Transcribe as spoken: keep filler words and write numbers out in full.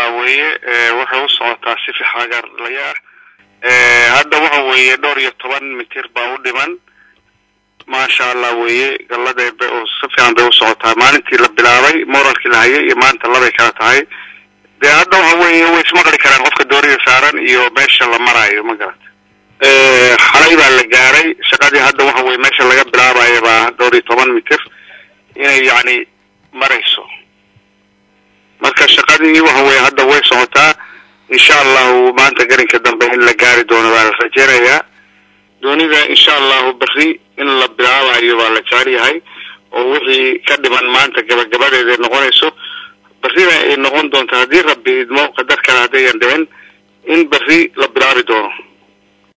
الله ويه وحنا وصلت في حاجة ليا هذا وهو ويه دور يطبن متر باود من ما شاء الله ويه قال ده صفي عن بيوصلتها ما أنتي لبلاوي مرة كلها هي ما أنت الله بيكانت هاي ده هذا وهو واسمه قال كلام قف الدوري سارن يو باش الله مراي ما قالت حليب على الجاري شقادي هذا وهو ماشي الله بلاوي با دوري طبعا متر يعني مريسو marka shaqadii waxa way hadda way socotaa insha Allah maanta garinka dambe in la gaari doono waa la rajeenayaa doonida insha Allah bari in la bilaabayo waa la jaariyahay oo wixii ka dhiman maanta gabagabadeeda noqonayso bari ay noqon doontaa hadii rabbi idmo qadar kala hadeeyan dhicin in bari la bilaabi doono